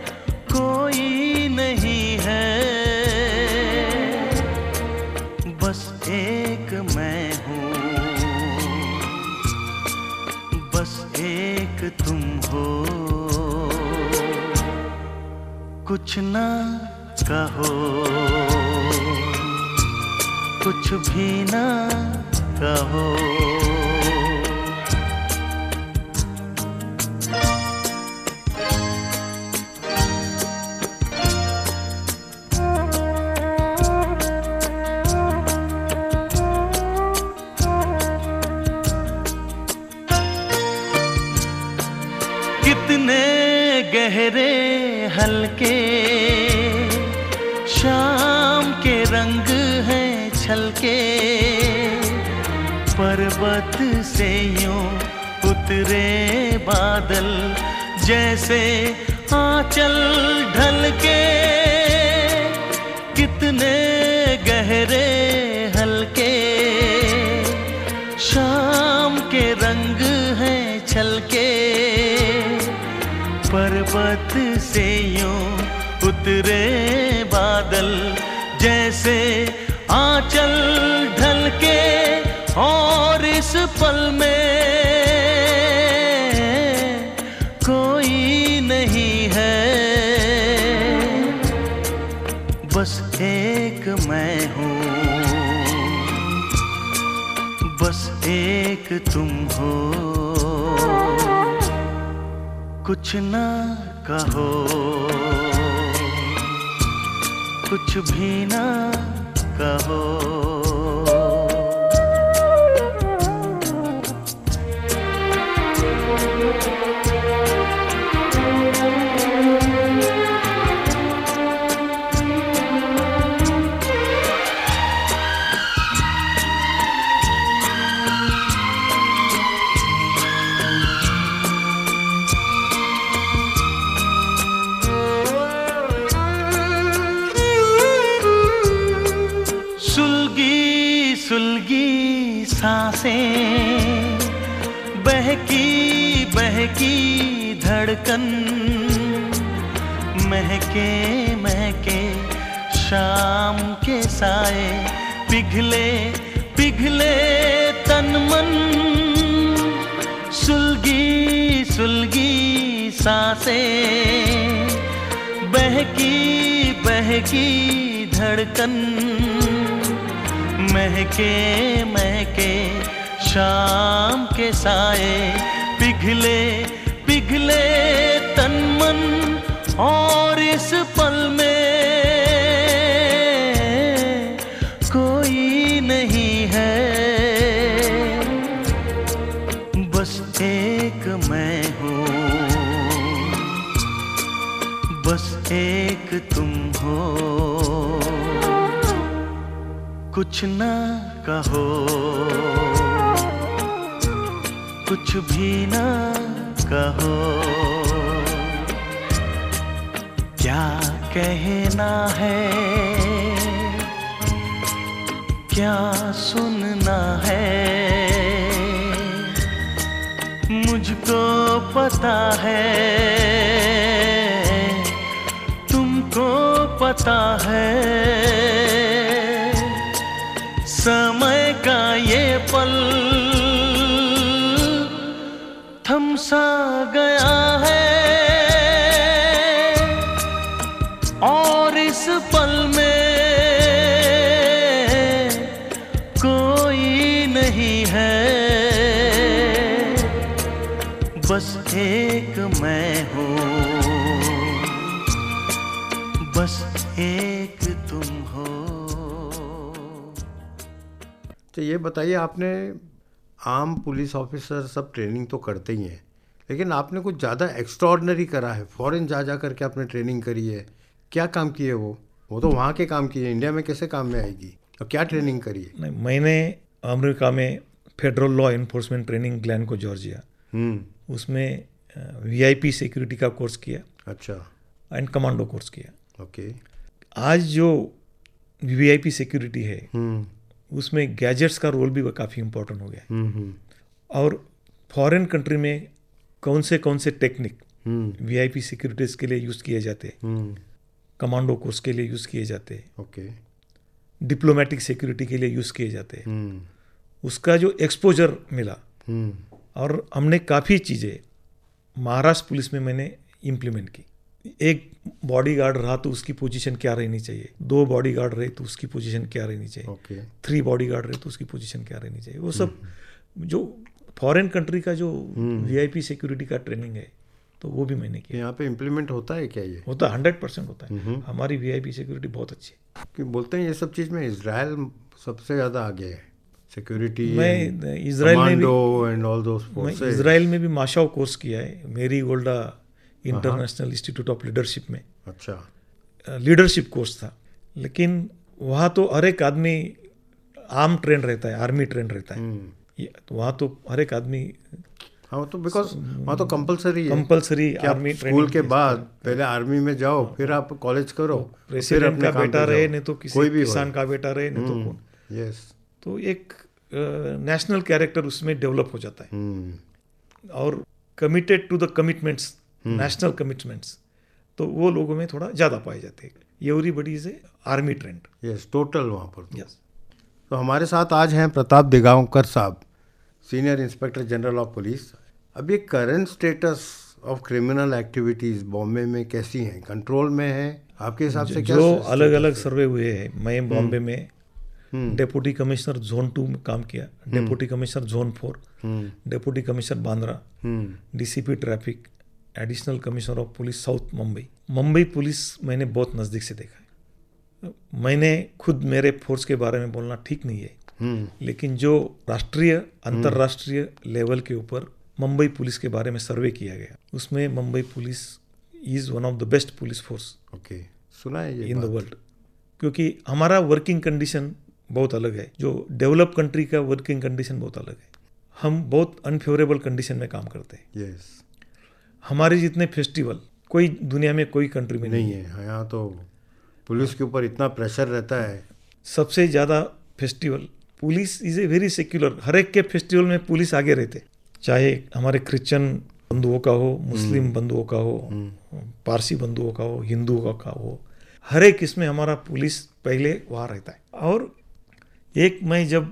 कोई नहीं है, बस एक मैं हूँ, बस एक तुम हो। कुछ ना कहो, कुछ भी ना कहो। कितने गहरे हल्के शाम के रंग हैं छलके, पर्वत से यूं उतरे बादल जैसे आंचल ढलके। कितने गहरे हल्के शाम के रंग हैं छलके, पर्वत से यूं उतरे बादल जैसे आंचल ढलके। और इस पल में कोई नहीं है, बस एक मैं हूँ, बस एक तुम हो। कुछ ना कहो, कुछ भी ना कहो। सुलगी सांसें, बहकी बहकी धड़कन, महके महके शाम के साए, पिघले पिघले तन मन। सुलगी सुलगी सांसें, बहकी बहकी धड़कन, महके महके शाम के साए, पिघले पिघले तन मन। और इस पल में कोई नहीं है, बस एक मैं हूँ, बस एक तुम हो। कुछ ना कहो, कुछ भी ना कहो। क्या कहना है, क्या सुनना है, मुझको पता है, तुमको पता है। समय का ये पल थम सा गया है, और इस पल में कोई नहीं है, बस एक मैं हूँ, बस एक तुम हो। तो ये बताइए, आपने आम पुलिस ऑफिसर सब ट्रेनिंग तो करते ही हैं, लेकिन आपने कुछ ज़्यादा एक्स्ट्राऑर्डिनरी करा है, फॉरेन जा करके आपने ट्रेनिंग करी है। क्या काम किए वो तो वहाँ के काम किए, इंडिया में कैसे काम में आएगी? और क्या ट्रेनिंग करी है? नहीं, मैंने अमेरिका में federal law enforcement training Glynco Georgia, उसमें VIP सिक्योरिटी का कोर्स किया। अच्छा। एंड कमांडो कोर्स किया। ओके। आज जो VIP सिक्योरिटी है उसमें गैजेट्स का रोल भी काफ़ी इम्पोर्टेंट हो गया। और फॉरेन कंट्री में कौन से टेक्निक VIP सिक्योरिटीज़ के लिए यूज़ किए जाते हैं, कमांडो कोर्स के लिए यूज़ किए जाते हैं। ओके। डिप्लोमेटिक सिक्योरिटी के लिए यूज़ किए जाते हैं, उसका जो एक्सपोजर मिला और हमने काफ़ी चीज़ें महाराष्ट्र पुलिस में मैंने इम्प्लीमेंट की। एक बॉडीगार्ड रहा तो उसकी पोजीशन क्या रहनी चाहिए, 2 बॉडीगार्ड रहे तो उसकी पोजीशन क्या रहनी चाहिए, 3 बॉडीगार्ड रहे तो उसकी पोजीशन क्या रहनी चाहिए। वो सब जो फॉरेन कंट्री का जो वीआईपी सिक्योरिटी का ट्रेनिंग है तो वो भी मैंने किया। यहाँ पे इम्प्लीमेंट होता है क्या ये? होता 100% होता है। हमारी वीआईपी सिक्योरिटी बहुत अच्छी है। कि बोलते हैं ये सब चीज़ में इजराइल सबसे ज़्यादा आगे है सिक्योरिटी, मैं इजराइल में भी माशाओ कोर्स किया है, मेरी Golda international institute of leadership में। अच्छा, लीडरशिप कोर्स था, लेकिन वहाँ तो हर एक आदमी आर्म ट्रेन रहता है, आर्मी ट्रेन रहता है। तो वहाँ तो हर एक आदमी, हाँ तो बिकॉज वहाँ तो कंपलसरी है, कंपलसरी आर्मी स्कूल के बाद पहले आर्मी में जाओ, फिर आप कॉलेज करो, प्रेसिडेंट का बेटा रहे नहीं तो किसी किसान का बेटा रहे नहीं तो कौन। यस, तो एक नेशनल कैरेक्टर उसमें डेवलप हो जाता है और committed to the commitments, national commitments, तो वो लोगों में थोड़ा ज़्यादा पाए जाते हैं। Everybody is a army trained. Yes, total वहाँ पर। यस। तो हमारे साथ आज हैं प्रताप दिगांवकर साहब, senior inspector general of police. अभी current status of criminal activities Bombay में कैसी हैं, कंट्रोल में है आपके हिसाब से? क्या जो अलग अलग सर्वे हुए हैं, मैं बॉम्बे में डेप्यूटी कमिश्नर जोन 2 में काम किया, deputy commissioner zone 4, deputy commissioner Bandra, DCP traffic, additional commissioner of police south Mumbai police मैंने बहुत नज़दीक से देखा है। मैंने खुद मेरे फोर्स के बारे में बोलना ठीक नहीं है, लेकिन जो राष्ट्रीय अंतर्राष्ट्रीय लेवल के ऊपर मुंबई पुलिस के बारे में सर्वे किया गया, उसमें Mumbai police is one of the best police force सुना है इन द वर्ल्ड। क्योंकि हमारा वर्किंग कंडीशन बहुत अलग है, जो डेवलप कंट्री का वर्किंग कंडीशन बहुत अलग है। हम बहुत अनफेवरेबल कंडीशन में काम करते हैं। यस, हमारे जितने फेस्टिवल कोई दुनिया में कोई कंट्री में नहीं है। यहाँ तो पुलिस के ऊपर इतना प्रेशर रहता है, सबसे ज़्यादा festival. Police is a very secular, हर एक के फेस्टिवल में पुलिस आगे रहते, चाहे हमारे क्रिश्चियन बंधुओं का हो, मुस्लिम बंधुओं का हो, पारसी बंधुओं का हो, हिंदुओं का हो, हर एक इसमें हमारा पुलिस पहले वहाँ रहता है। और एक मैं जब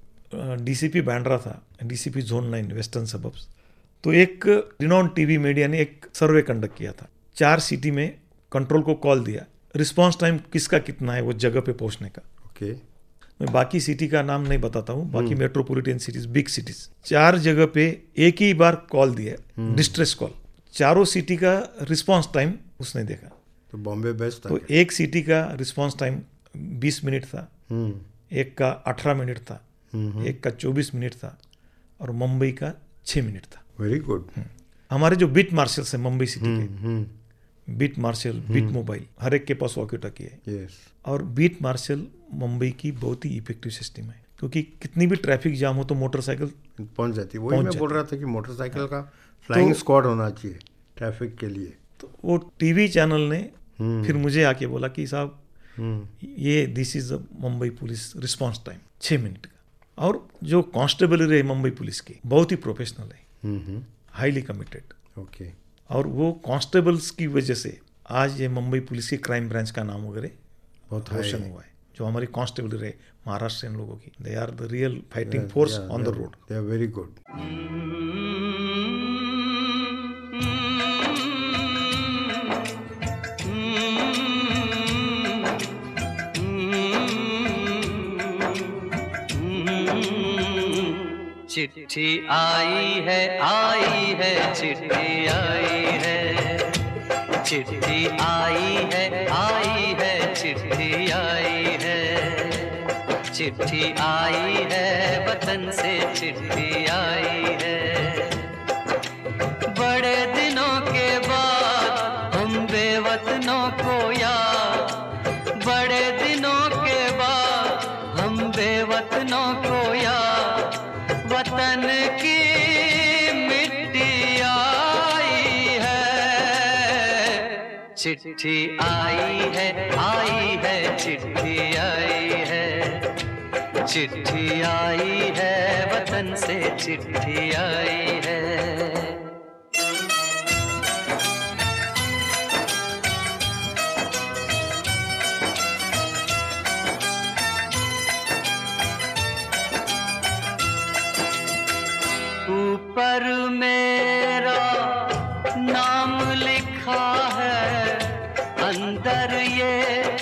डीसीपी बांद्रा था, डीसीपी जोन 9 वेस्टर्न सबर्ब्स, तो एक रिनॉन टीवी मीडिया ने एक सर्वे कंडक्ट किया था। 4 सिटी में कंट्रोल को कॉल दिया, रिस्पांस टाइम किसका कितना है वो जगह पे पहुंचने का। मैं बाकी सिटी का नाम नहीं बताता हूँ, बाकी मेट्रोपॉलिटन सिटीज, बिग सिटीज, 4 जगह पे एक ही बार कॉल दिया, डिस्ट्रेस कॉल। चारों सिटी का रिस्पांस टाइम उसने देखा, तो बॉम्बे बेस्ट था। तो एक सिटी का रिस्पांस टाइम 20 मिनट था, एक का 18 मिनट था, एक का 24 मिनट था, और मुंबई का 6 मिनट था। Very good. हमारे जो बीट मार्शल्स हैं मुंबई सिटी के, बीट मार्शल, बीट मोबाइल, हर एक के पास वॉकी टॉकी है। yes. और बीट मार्शल मुंबई की बहुत ही इफेक्टिव सिस्टम है, क्योंकि कितनी भी ट्रैफिक जाम हो तो मोटरसाइकिल पहुंच जाती है। वही मैं बोल रहा था कि मोटरसाइकिल का फ्लाइंग स्क्वाड होना चाहिए ट्रैफिक के लिए। तो वो टीवी चैनल ने फिर मुझे आके बोला कि साहब ये this is Mumbai police response time 6 minute का। और जो कांस्टेबल रहे मुंबई पुलिस के बहुत ही प्रोफेशनल है, हाईली कमिटेड। ओके। और वो कांस्टेबल्स की वजह से आज ये मुंबई पुलिस की क्राइम ब्रांच का नाम वगैरह बहुत रोशन हुआ है। जो हमारी कांस्टेबल रहे महाराष्ट्रियन लोगों की, they are the real fighting force on the road. They are very good. चिट्ठी आई है चिट्ठी आई है, चिट्ठी आई है चिट्ठी आई है, चिट्ठी आई है वतन से चिट्ठी आई है। बड़े दिनों के बाद हम बेवतनों को याद, बड़े दिनों के बाद हम बेवतनों को याद, वतन की मिट्टी आई है। चिट्ठी आई है चिट्ठी आई है, चिट्ठी आई है वतन से चिट्ठी आई है। ऊपर मेरा नाम लिखा है, अंदर ये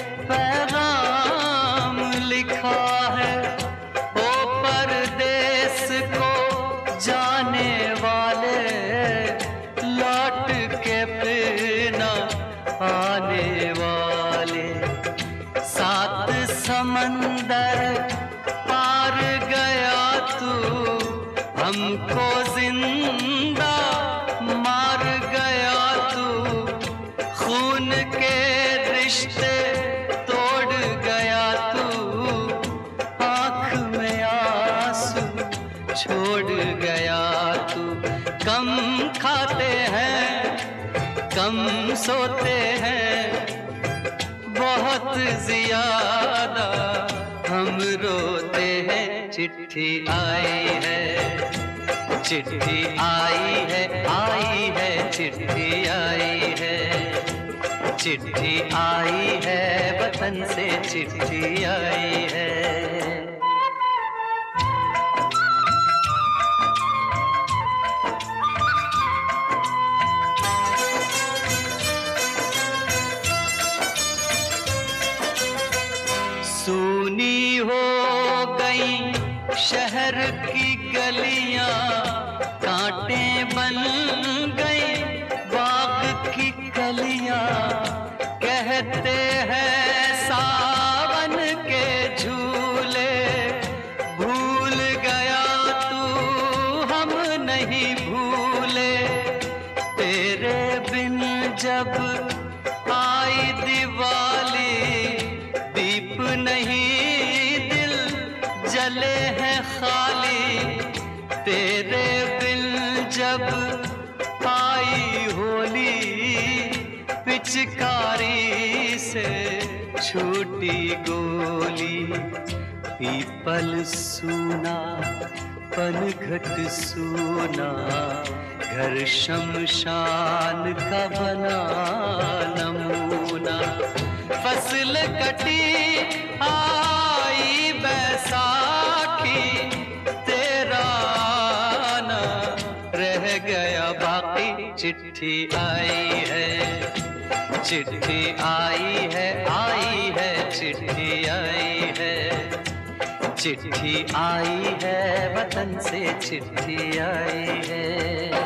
पैगाम लिखा है। ओ परदेस को जाने वाले, लौट के फिर न आने वाले। 7 समंदर पार गया तू, हमको जिंदा मार गया तू। खून के रिश्ते तोड़ गया तू, आँख में आंसू छोड़ गया तू। कम खाते हैं, कम सोते हैं, बहुत ज्यादा हम रोते हैं। चिट्ठी आई है, चिट्ठी आई है, आई है, चिट्ठी आई है, चिट्ठी आई है, वतन से चिट्ठी आई है। सूनी हो गई शहर की गलियां, कांटे बन गई बाग की कलियां। कहते हैं सावन के झूले, भूल गया तू हम नहीं भूले। तेरे बिन जब आई दिवाली, दीप नहीं दिल जले हैं खाली। तेरे बिन जब आई होली, पिचकारी से छूटी गोली। पीपल सूना पनघट सूना, घर शमशान का बना नमूना। फसल कटी आई बैसाखी, तेरा आना रह गया बाकी। चिट्ठी आई है, चिट्ठी आई है, आई है, चिट्ठी आई है, चिट्ठी आई है, वतन से चिट्ठी आई है।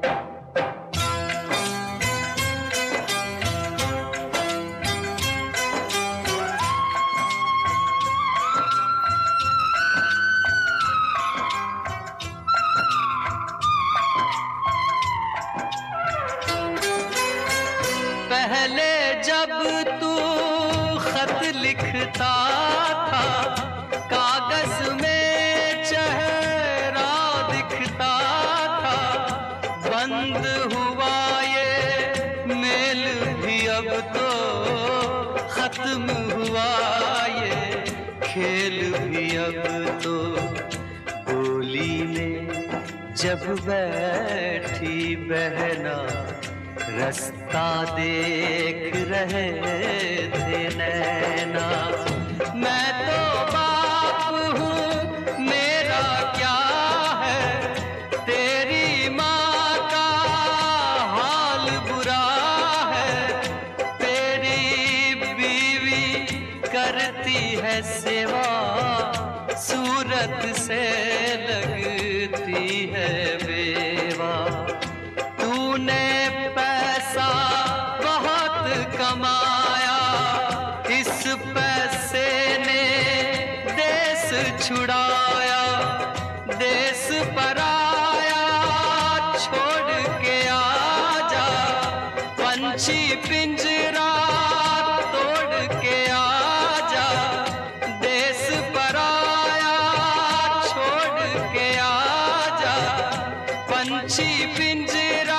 पहले जब तू खत लिखता था, कागज में चेहरा दिखता था। बंद हुआ ये मेल भी अब तो, खत्म हुआ ये खेल भी अब तो। बोली में जब बैठी बहना, रास्ता देख रहे थे नैना। मैं तो बाप हूँ, मेरा क्या है, तेरी माँ का हाल बुरा है। तेरी बीवी करती है सेवा, सूरत से लगती है बेवा। तूने पैसा बहुत कमाया, इस पैसे ने देश छुड़ाया। देश पराया छोड़ के आजा, पंछी पिंजरा तोड़ के आजा। देश पराया छोड़ के आजा, पंछी पिंजरा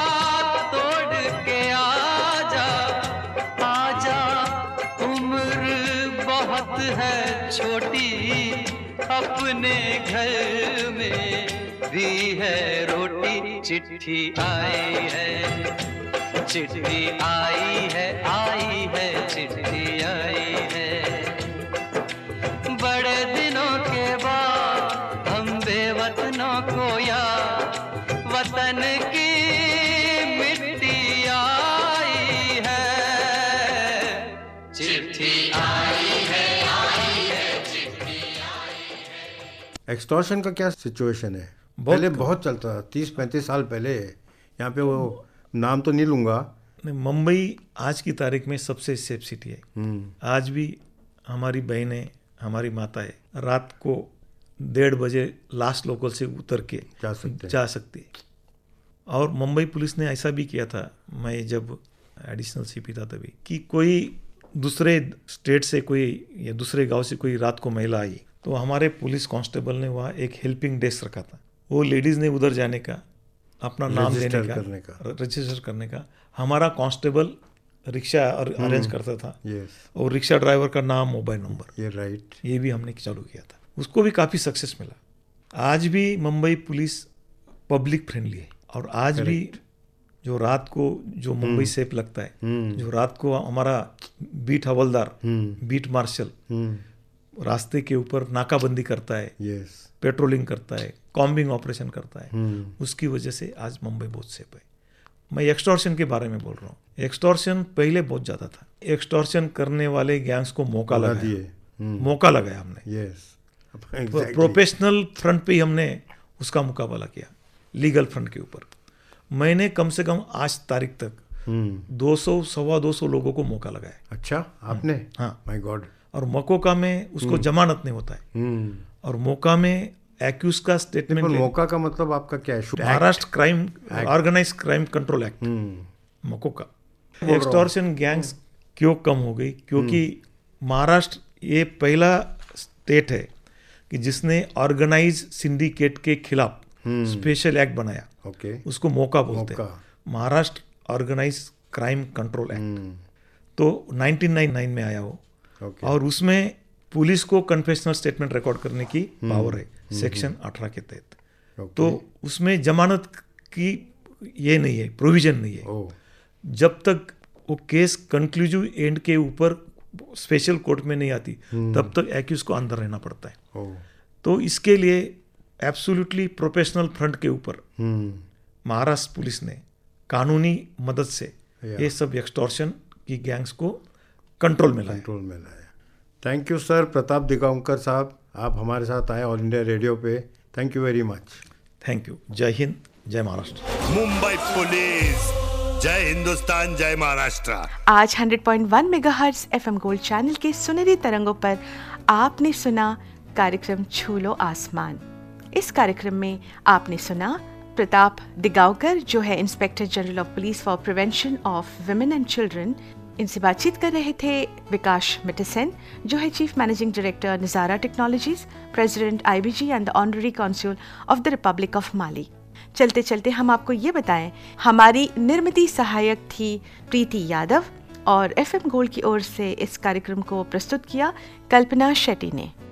है छोटी, अपने घर में भी है रोटी। चिट्ठी आई है, चिट्ठी आई है, आई है, चिट्ठी आई है। बड़े दिनों के बाद हम बेवतनों को याद, वतन की मिट्टी आई है, चिट्ठी आई है, चिट्ठी आई है। एक्सटॉर्शन का क्या सिचुएशन है? पहले बहुत चलता था, 30-35 साल पहले। यहाँ पे वो नाम तो नहीं लूंगा। मुंबई आज की तारीख में सबसे सेफ सिटी है। आज भी हमारी बहनें, हमारी माताएं रात को 1:30 बजे लास्ट लोकल से उतर के जा सकती है। और मुंबई पुलिस ने ऐसा भी किया था, मैं जब एडिशनल सीपी था तभी, कि कोई दूसरे स्टेट से कोई या दूसरे गांव से कोई रात को महिला आई तो हमारे पुलिस कांस्टेबल ने वहाँ एक हेल्पिंग डेस्क रखा था। वो लेडीज़ ने उधर जाने का, अपना नाम देने का, रजिस्टर करने का, हमारा कांस्टेबल रिक्शा अरेंज करता था। और रिक्शा ड्राइवर का नाम, मोबाइल नंबर, ये भी हमने चालू किया था। उसको भी काफ़ी सक्सेस मिला। आज भी मुंबई पुलिस पब्लिक फ्रेंडली है। और आज भी जो रात को जो मुंबई सेफ लगता है, जो रात को हमारा बीट हवलदार, बीट मार्शल रास्ते के ऊपर नाकाबंदी करता है, पेट्रोलिंग करता है, कॉम्बिंग ऑपरेशन करता है, उसकी वजह से आज मुंबई बहुत सेफ है। मैं एक्सटॉर्शन के बारे में बोल रहा हूँ। एक्सटॉर्शन पहले बहुत ज़्यादा था। एक्सटॉर्शन करने वाले गैंग्स को मौका लगाया हमने। प्रोफेशनल फ्रंट पे ही हमने उसका मुकाबला किया, लीगल फ्रंट के ऊपर। मैंने कम से कम आज तारीख तक 200-225 लोगों को मौका लगाया। अच्छा, आपने? हाँ, माय गॉड। और मकोका में उसको जमानत नहीं होता है। और मोका में एक्यूज का स्टेटमेंट। मौका का मतलब आपका क्या है? Maharashtra crime organize crime control act, MCOCA. Extortion gangs क्यों कम हो गई? क्योंकि महाराष्ट्र ये पहला स्टेट है कि जिसने ऑर्गेनाइज सिंडिकेट के खिलाफ स्पेशल एक्ट बनाया। उसको मौका बोलते हैं, Maharashtra organize crime control act. तो 1999 में आया वो। और उसमें पुलिस को कन्फेशनल स्टेटमेंट रिकॉर्ड करने की पावर है, सेक्शन 18 के तहत। तो उसमें जमानत की ये नहीं है, प्रोविजन नहीं है। जब तक वो केस कंक्लूसिव एंड के ऊपर स्पेशल कोर्ट में नहीं आती, तब तक एक्यूज को अंदर रहना पड़ता है। तो इसके लिए एब्सोल्युटली प्रोफेशनल फ्रंट के ऊपर महाराष्ट्र पुलिस ने कानूनी मदद से ये सब एक्सटॉर्शन की गैंग्स को कंट्रोल में लाया। Thank you sir, Pratap Digaonkar साहब, आप हमारे साथ आए ऑल इंडिया रेडियो पे। Thank you very much. Thank you. जय हिंद, जय महाराष्ट्र। मुंबई पुलिस, जय हिंदुस्तान, जय महाराष्ट्र। आज 100.1 मेगाहर्ट्ज एफएम गोल्ड चैनल के सुनहरी तरंगों पर आपने सुना कार्यक्रम छू लो आसमान। इस कार्यक्रम में आपने सुना प्रताप दिगांवकर, जो है inspector general of police for prevention of women and children. इनसे बातचीत कर रहे थे विकास मिटेसन, जो है chief managing director Nazara technologies, president IBG and the honorary consul of the republic of Mali. चलते चलते हम आपको ये बताएं, हमारी निर्मिती सहायक थी प्रीति यादव और एफएम गोल्ड की ओर से इस कार्यक्रम को प्रस्तुत किया कल्पना शेट्टी ने।